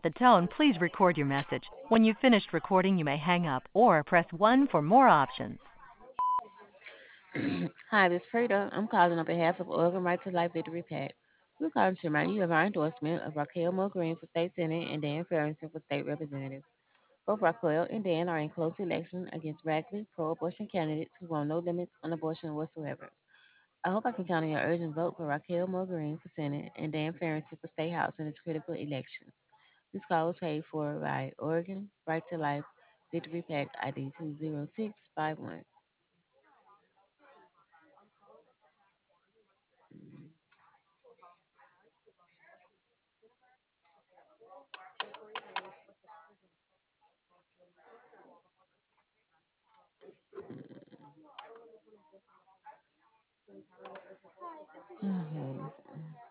the tone, please record your message. When you've finished recording, you may hang up or press 1 for more options. Hi, this is Frida. I'm calling on behalf of Oregon Right to Life Victory PAC. We're calling to remind you of our endorsement of Raquel Mulgreen for State Senate and Dan Farrington for State Representative. Both Raquel and Dan are in close election against radically pro-abortion candidates who want no limits on abortion whatsoever. I hope I can count on your urgent vote for Raquel Mulgreen for Senate and Dan Farrington for State House in this critical election. This call was paid for by Oregon Right to Life Victory PAC ID 20651. Mhm.